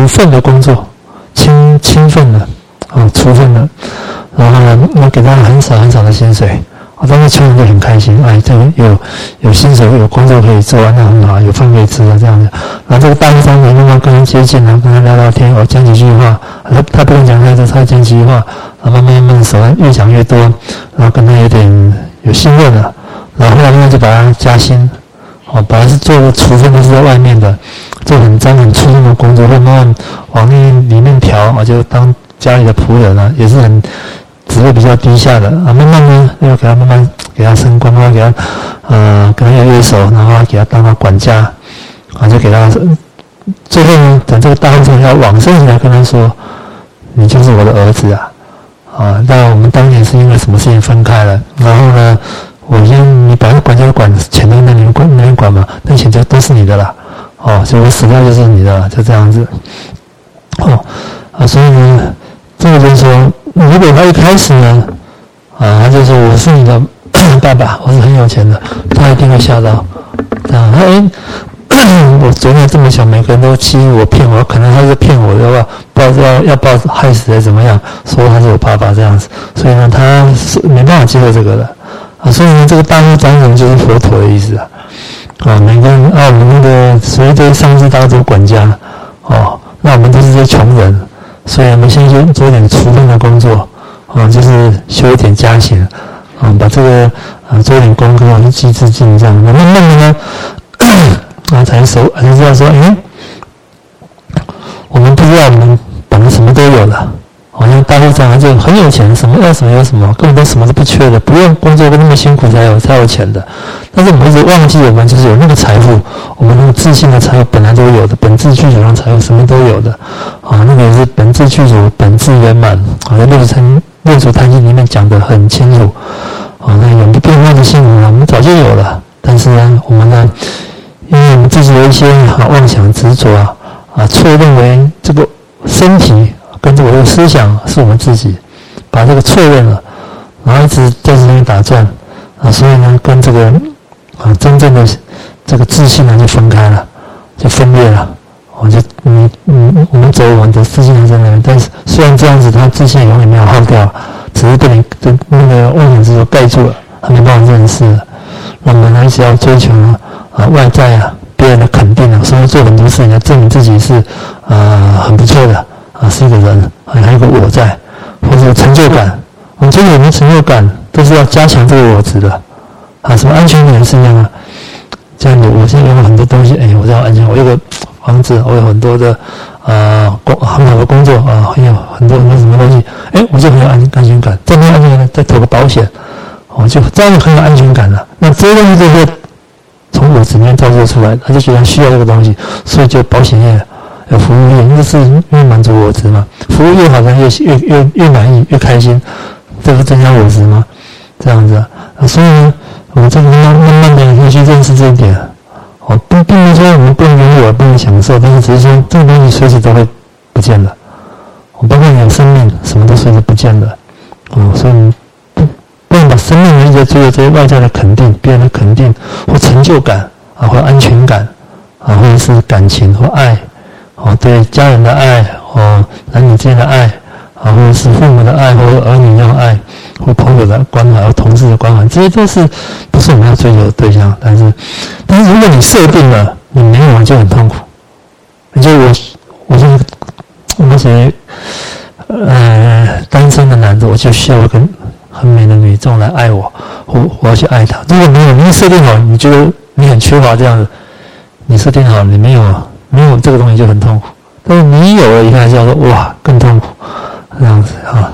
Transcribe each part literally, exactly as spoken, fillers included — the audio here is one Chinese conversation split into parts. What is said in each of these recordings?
除分的工作，轻轻分的啊，除分的，然后呢，我给他很少很少的薪水。我当时穷人就很开心，哎，这个有有薪水，有工作可以做，那很好，有饭可以吃的这样子。然后这个大富商人慢慢跟他接近，然后跟他聊聊天，我讲几句话，他他不用讲太多，他讲几句话，然后慢慢慢慢手越讲越多，然后跟他有点有信任了，然后后来慢慢就把他加薪，哦，本来是做的厨房都是在外面的，做很脏很粗重的工作，会慢慢往那里面调，我就当家里的仆人啊，也是很。职位比较低下的啊，慢慢呢，要给他慢慢给他升官，慢慢给他，呃，跟他越越熟，然后给他当他管家，啊，就给他，最后呢，等这个大富商要往生起来跟他说，你就是我的儿子啊，啊，那我们当年是因为什么事情分开了，然后呢，我先你把他管家管钱都那边管那边管嘛，那钱就都是你的了，哦，所以我死掉就是你的了，就这样子，哦，啊，所以呢，这个就是说。如果他一开始呢，啊，他就说我是你的爸爸，我是很有钱的，他一定会吓到。这样，哎，我昨天这么小，每个人都欺负我、骗我，可能他是骗我的话，不知道要要不要害死还是怎么样，说他是我爸爸这样子。所以呢，他是没办法接受这个的啊。所以呢，这个大富长人就是佛陀的意思啊。啊，每个人啊，我们那个所谓的上司大家都管家哦，那我们都是些穷人。所以我们先去做一点除分的工作，啊，就是修一点家行，啊，把这个啊做一点功课，去积资进这样，那慢慢的呢，啊才熟，才知道说，哎，我们不知道我们本来什么都有了，好像大富商就很有钱，什么要什么有什么，根本都什么都不缺的，不用工作那么辛苦才有才有钱的。但是我们一直忘记，我们就是有那个财富，我们那个自信的财富本来都有的，本质具足的财富什么都有的，啊，那个也是本质具足，本质圆满。啊，在六祖坛六祖坛经里面讲得很清楚，啊，那永不变化的幸福呢，我们早就有了，但是呢，我们呢，因为我们自己有一些啊妄想执着啊，啊，错认为这个身体跟这个思想是我们自己，把这个错认了，然后一直在这边打转，啊，所以呢，跟这个。啊，真正的这个自信呢就分开了，就分裂了。我就你嗯，我们走我们的自信还在那边，但是虽然这样子，他自信永远没有耗掉，只是被你的那个妄想执着盖住了，他没办法认识了。那我们还是要追求啊外在啊别人的肯定啊，所以做很多事情来证明自己是啊很不错的啊，是一个人，啊还有一个我在，或者成就感。我们追求我们成就感，都是要加强这个我值的。啊，什么安全感也是一样啊。这样子，我现在拥有很多东西，哎，我这样安全，我有个房子，我有很多的啊工很好的工作啊，很有很多很多什么东西，哎，我就很有安安全感。再没有安全感，再投个保险，我就这样很有安全感了。那这些东西都会从我里面造就出来，他就觉得需要这个东西，所以就保险业有服务业，这是因为满足我值嘛。服务越好，他越越越越满意，越开心，这不增加我值吗？这样子啊，啊所以呢。我们这个慢慢慢的要去认识这一点，哦，并并不是说我们不能拥有，不能享受，但是只是说这个东西随时都会不见的。我包括你有生命，什么都随时不见的，哦，所以你不不能把生命一直追求这些外在的肯定、别人的肯定或成就感啊，或安全感啊，或者是感情或爱，哦，对家人的爱，哦，男女之间的爱啊，或者是父母的爱或者儿女要爱。或朋友的关怀，或同事的关怀，这些都是不是我们要追求的对象。但是，但是如果你设定了，你没有就很痛苦。你就我，我是我们属于呃单身的男的，我就需要一个很美的女众来爱我，我我要去爱她。如果没有，你设定好，你觉得你很缺乏这样子，你设定好，你没有没有这个东西就很痛苦。但是你有了，一看就要说哇更痛苦，这样子啊。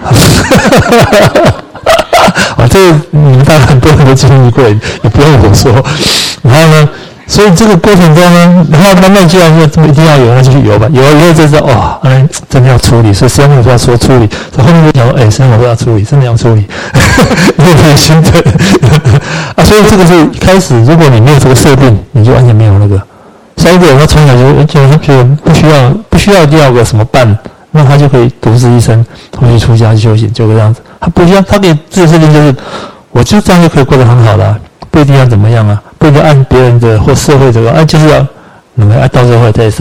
啊，这个你们大概很多人都经历过，也不用我说。然后呢，所以这个过程中呢，然后慢慢既然说这么一定要有，那就去有吧。有了以后就知道，哦，嗯，真的要处理。所以生活都要说处理。所以后面就讲说，哎，生活都要处理，真的要处理。你有点心疼啊。所以这个是一开始，如果你没有这个设定，你就完全没有那个。像一个人他从小就觉得觉得不需要不需要第二个什么伴。那他就可以独自一生，回去出家修行，就这样子。他不需要，他可以自己设定就是，我就这样就可以过得很好了、啊，不一定要怎么样啊，不一定按别人的或社会这个，哎、啊，就是要，你们爱到社会再晒，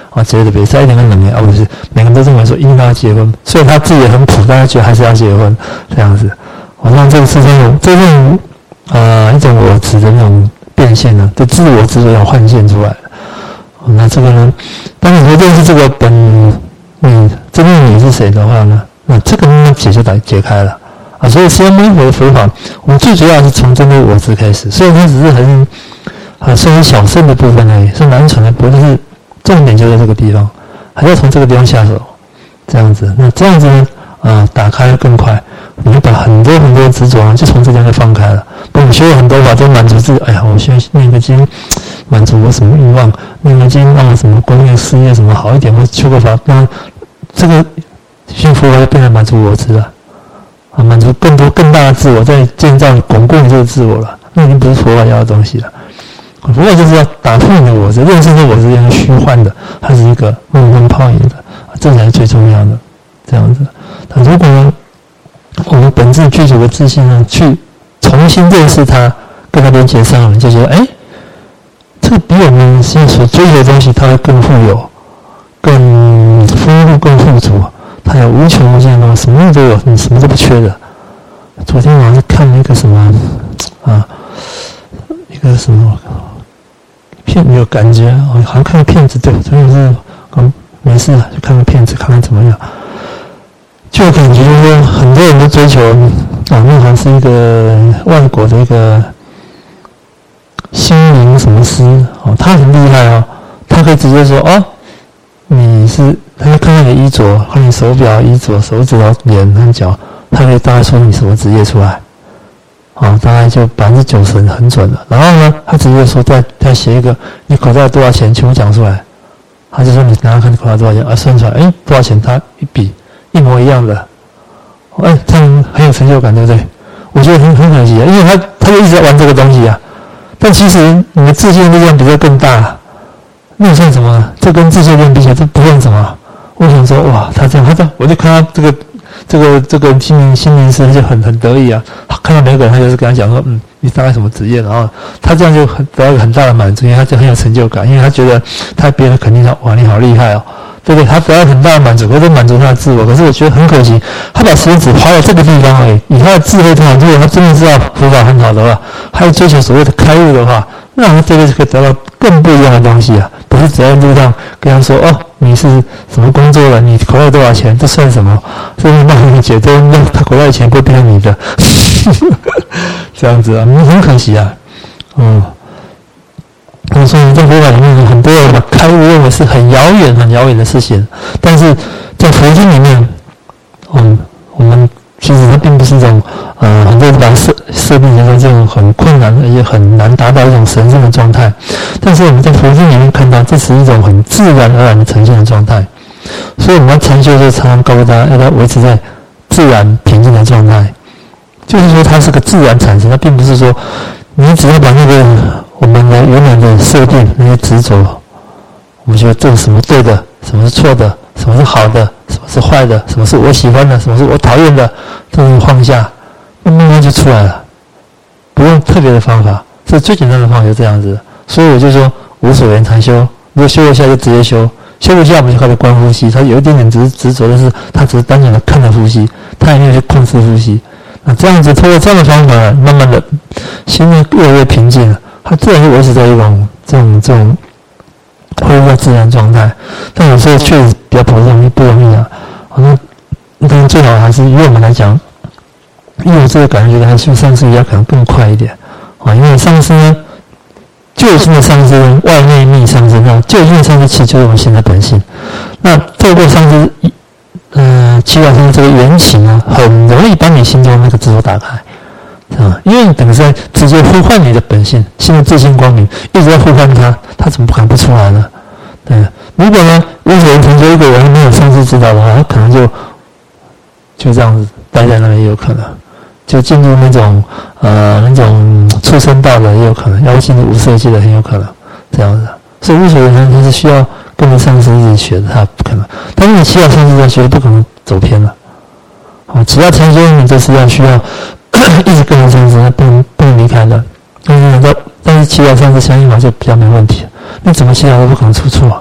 啊之类的，别再一点跟冷年啊，不是每个人都认为说一定要结婚，所以他自己也很苦，大家觉得还是要结婚这样子。好像这个是这种这种呃一种我执的那种变现呢，就自我执着要幻现出来的。那这个呢，当你认识这个本你真正你是谁的话呢，那这个呢解就打解开了啊。所以释迦牟尼佛的佛法，我们最主要是从真的我执开始，所以它只是很啊算是小圣的部分而已，是难传的部分，但是重点就在这个地方，还要从这个地方下手，这样子。那这样子呢，啊打开更快，你就把很多很多的执着啊，就从这地方就放开了。不，我学了很多法，都满足自己。哎呀，我需要念个经，满足我什么欲望？念个经让我什么工业事业什么好一点？或修个法，那这个幸福就变成满足我执了，啊，满足更多更大的自我，在建造巩固你这个自我了。那已经不是佛法要的东西了。佛法就是要打破你的我执，认识这我执是虚幻的，它是一个梦幻泡影的，这才是最重要的。这样子，但如果呢，我们本质具足的自信呢，去重新认识它，跟它连接上了，就觉得哎，这个比我们现在所追求的东西，它会更富有、更丰富、更富足。它有无穷无尽的东西，什么都有，你什么都不缺的。昨天晚上是看了一个什么啊，一个什么片，有感觉，我好像看个片子，对，昨天是刚没事了，就看个片子，看看怎么样。就感觉说，很多人都追求啊，那好像是一个外国的一个心灵什么师哦，他很厉害哦，他可以直接说哦，你是，他可以看看你的衣着，看你手表、衣着、手指头、脸和脚，他可以大概说你什么职业出来，啊，大概就百分之九十很准了。然后呢，他直接说再再写一个你口袋多少钱，全部讲出来，他就说你拿看你口袋多少钱，啊，算出来，哎，多少钱？他一比。一模一样的，哎，这样很有成就感，对不对？我觉得很很可惜啊，因为他他就一直在玩这个东西啊。但其实你的自信力量比这更大，那算什么？这跟自信力量比起来，这不算什么。我想说，哇，他这样，他这样，我就看他这个这个这个心灵心灵师就很很得意啊。看到每个人，他就是跟他讲说，嗯，你大概什么职业？然后他这样就很得到一个很大的满足，因为他就很有成就感，因为他觉得他别人肯定说，哇，你好厉害哦。对不对？他得到很大的满足，或者满足他的自我。可是我觉得很可惜，他把时间只花在这个地方而已。以他的智慧通常，如果他真的知道佛法很好的话，他要追求所谓的开悟的话，那他这辈子可以得到更不一样的东西啊！不是只在路上跟他说哦，你是什么工作人，你口袋多少钱，这算什么？所以那很解脱，那他口袋的钱不会变成你的，这样子啊，很可惜啊，嗯。我说在佛法里面，很多人把开悟认为是很遥远、很遥远的事情，但是在佛经里面，嗯，我们其实它并不是一种，呃，很多人把它设设定成这种很困难而且很难达到一种神圣的状态，但是我们在佛经里面看到，这是一种很自然而然的呈现的状态，所以我们要禅修就常常告诉大家，要它维持在自然平静的状态，就是说它是个自然产生，它并不是说你只要把那个我们的原来的设定那些执着，我们觉得这是什么对的，什么是错的，什么是好的，什么是坏的，什么是我喜欢的，什么是我讨厌的，这种放下，那慢慢就出来了，不用特别的方法，这最简单的方法就这样子。所以我就说无所缘禅修，如果修一下就直接修，修一下我们就开始观呼吸，他有一点点执执着，但是他只是单纯的看着呼吸，他也没有去控制呼吸。那这样子通过这样的方法，慢慢的心越越来越平静了。它自然就维持在一种这种这种恢复到自然状态，但有时候确实比较不容易不容易啊。那当然最好还是以我们来讲，因为我这个感觉还是上师要可能更快一点啊，因为上师呢，究竟的上师外内密上师，那究竟的上师其实就是我们现在本性。那透过上师，呃，七宝上这个缘起呢，很容易把你心中那个执着打开。啊，因为你等于在直接呼唤你的本性，现在自信光明，一直在呼唤他，他怎么可能不出来呢？对，如果呢，无所缘禅修一个人没有上师指导的话，他可能就就这样子待在那里，也有可能就进入那种呃那种畜生道的，也有可能，要进入无色界的，很有可能这样子。所以无所缘禅他是需要跟着上师一起学的，他不可能。但是你其他上师在学，不可能走偏了。好，其他禅修你就是要需要。一直跟着上师，不能不能离开的。但是能够，但是祈祷上师相应嘛，就比较没问题。你怎么祈祷都不可能出错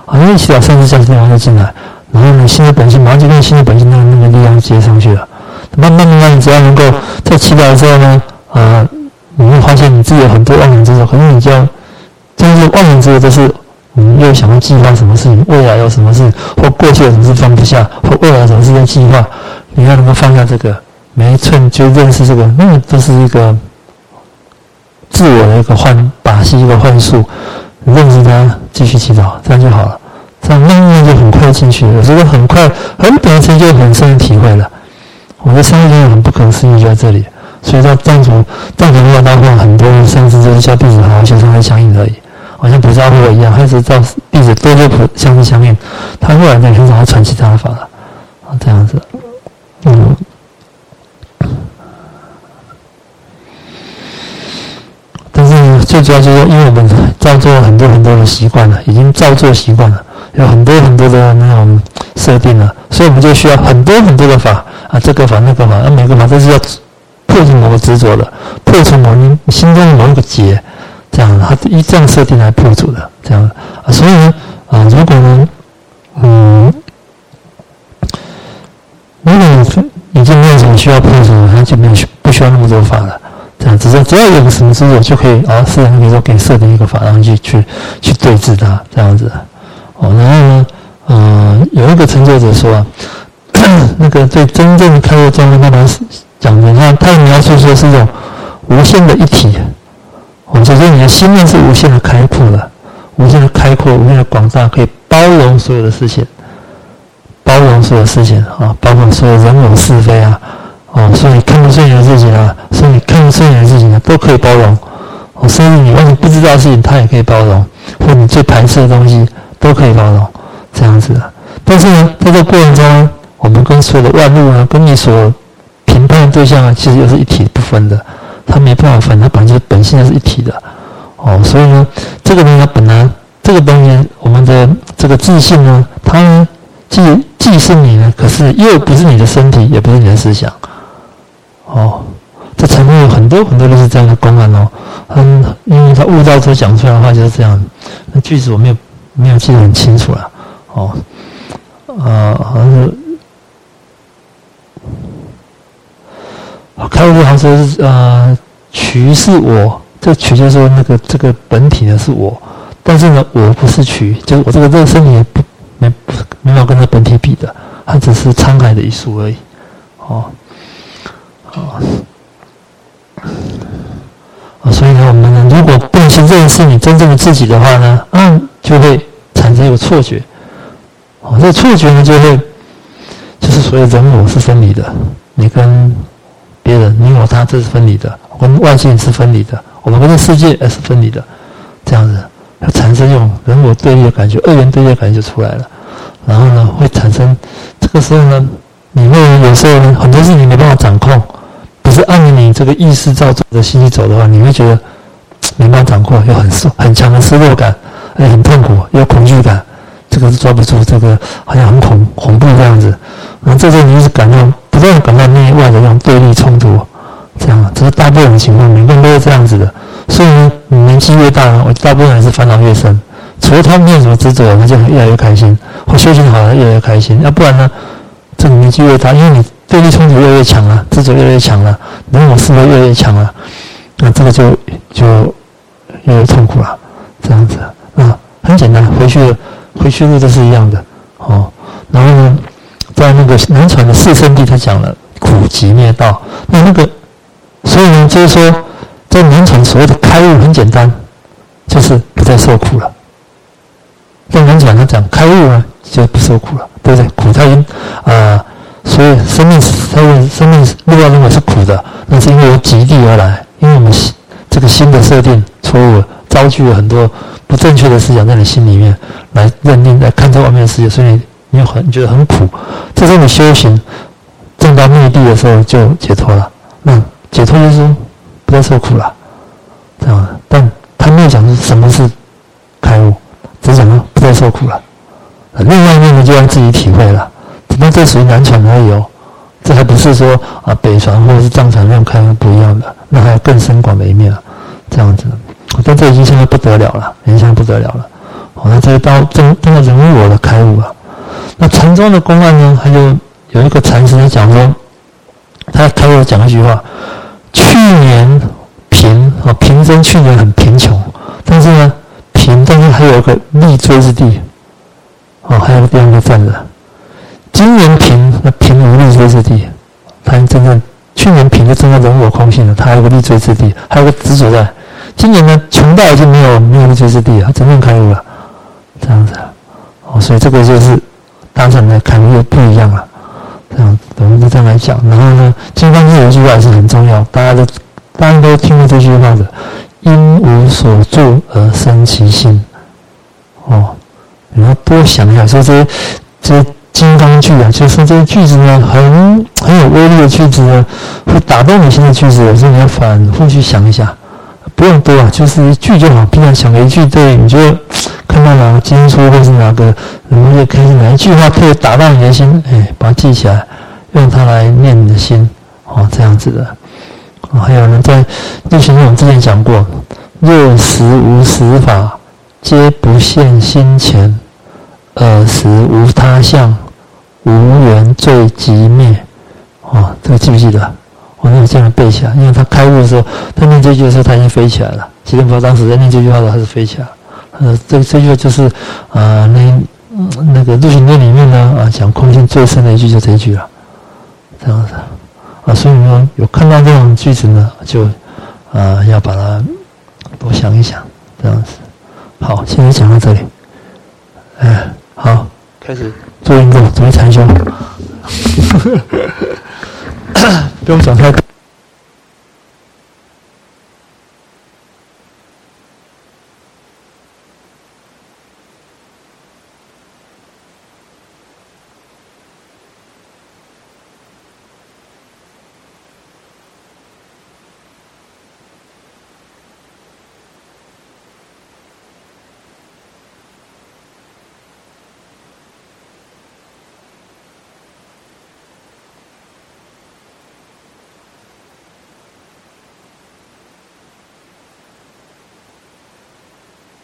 啊，因为祈祷上次下次地方就进来，然后你新的本性马上就跟新的本性那个那个力量接上去了。慢慢慢慢，你只要能够在祈祷的时候呢，啊、呃，你会发现你自己有很多妄想执着，可是你就要，这些妄想执着都是你又想要计划什么事情，未来有什么事，或过去有什么事放不下，或未来有什么事在计划，你要能够放下这个，每一寸就认识这个，那个都是一个自我的一个幻把戏，一个幻术，认识它，继续祈祷，这样就好了。这样慢慢就很快进去了，有时候很快很短时间就很深的体会了。我的三观很不可思议就在这里，所以到藏传藏传文化当中，很多上师就是教弟子好好修，才相应而已，好像菩萨会一样，还是照弟子多多普相应相应，他后来就很少传其他的法了，啊，这样子，嗯，但是最主要就是因为我们造作了很多很多的习惯了，已经造作习惯了，有很多很多的那种设定了，所以我们就需要很多很多的法。啊，这个法那个法，那、啊、每个法都是要破除某个执着的，破除某你心中的某一个结，这样，它依这样设定来破除的，这样啊，所以呢，啊，如果呢，嗯，如果已经没有什么需要破除的，它就没有不需要那么多法了，这样，只是只要有个什么执着就可以，啊，是可以说给设定一个法，然后去去去对治它，这样子，哦，然后呢，呃，有一个成就者说啊。那个对真正开悟状态，他们讲的，他他描述说是一种无限的一体。我就说你的心念是无限的开阔的，无限的开阔，无限的广大，可以包容所有的事情，包容所有的事情啊，包括所有人我是非啊，哦，所以你看不顺眼的事情啊，所以你看不顺眼的事情啊，都可以包容。哦，甚至你完全不知道的事情，他也可以包容，或你最排斥的东西都可以包容，这样子的。但是呢，在这个过程中，我们跟所有的万物啊，跟你所评判的对象啊，其实又是一体不分的，它没办法分，它本来就是本性是一体的，哦，所以呢，这个呢，本来这个东西，我们的这个自信呢，它呢既既是你呢，可是又不是你的身体，也不是你的思想，哦，这层面有很多很多都是这样的公案哦，嗯，因为他悟道所讲出来的话就是这样，那句子我没有没有记得很清楚了，哦，呃，好像是。开悟好像说是呃，躯是我，这个躯就是说那个这个本体呢是我，但是呢我不是躯，就是我这个这个身体也不没不没法跟这本体比的，它只是沧海的一粟而已，哦，哦，哦，所以呢我们呢如果不能去认识你真正的自己的话呢，嗯，就会产生一个错觉，哦，这个错觉呢就会就是所谓人我是分离的，你跟别人，你我他，这是分离的；我跟外界是分离的，我们跟这世界也是分离的。这样子，要产生一种人我对立的感觉，二元对立的感觉就出来了。然后呢，会产生这个时候呢，你会有时候呢，很多事情你没办法掌控，不是按照你这个意识照着的信息走的话，你会觉得没办法掌控，有很很强的失落感，而且很痛苦，有恐惧感。这个是抓不住，这个好像很恐恐怖这样子。然后这时候你就是感到不断感到内外的这种对立冲突，这样，这是大部分的情况，每个人都是这样子的。所以呢，你年纪越大，我大部分人是烦恼越深。除了他没有什么执着，他就越来越开心；或修行好了，越来越开心。要不然呢，这个年纪越大，因为你对立冲突越来越强了，执着越来越强了，人我是非越来越强了，那这个就就越来越痛苦了。这样子啊，很简单，回去回去路都是一样的哦。然后呢，在那个南传的四圣谛，他讲了苦集灭道。那那个，所以呢，就是说，在南传所谓的开悟很简单，就是不再受苦了。在南传他讲开悟呢，就不受苦了，对不对？苦他已经啊、呃，所以生命他认生命六道认为是苦的，那是因为由极地而来，因为我们这个心的设定错误了，遭拒了很多不正确的思想在你心里面来认定来看这外面的世界，所以你你有很你觉得很苦。这时候你修行证到灭地的时候就解脱了，那解脱就是说不再受苦了，这样。但他没有讲是什么是开悟，只讲说不再受苦了。另外一面呢，就让自己体会了。那这属于南传而已哦，这还不是说啊北传或者是藏传那种开悟不一样的，那还有更深广的一面啊，这样子。但这已经现在不得了了，已经现在不得了了。 哦，那这个到真真的人无我的开悟啊。那禅宗的公案呢，他就有一个禅师讲说，他开悟讲一句话：去年贫啊，贫僧去年很贫穷，但是呢贫，但是还有一个立锥之地，哦，还有个地方可以站着。今年贫，那贫无立锥之地，他真正去年贫就真的人我空性了，他还有个立锥之地，还有个执着在。今年呢，穷到已经没有没有立锥之地了，他真正开悟了，这样子啊，哦，所以这个就是大乘的开悟又不一样了，这样我们就这样来讲。然后呢，金刚经有一句话也是很重要，大家都大家都听过这句话的，因无所住而生其心。哦，你要多想一下，说这些这些金刚句啊，就是这些句子呢，很很有威力的句子呢，会打动你心的句子，有时候你要反复去想一下。不用多啊，就是一句就好。平常想个一句，对，你就看到哪个经书或是哪个什么就开始哪一句话可以打到你的心，哎，把它记起来，用它来念你的心，哦，这样子的。哦，还有呢，在六行论我们之前讲过，若实无实法，皆不现心前；尔时无他相，无缘罪即灭。哦，这个记不记得？我没有这样背起来，因为他开悟的时候，他念这句的时候，他已经飞起来了。齐天菩萨当时在念这句话的时候，他是飞起来。呃，这这句就是啊、呃，那那个入行论里面呢，啊，讲空性最深的一句就这一句了，这样子啊。所以呢，有看到这种句子呢，就啊要把它多想一想，这样子。好，现在讲到这里，哎，好，开始做运动，准备禅修。不用讲太多。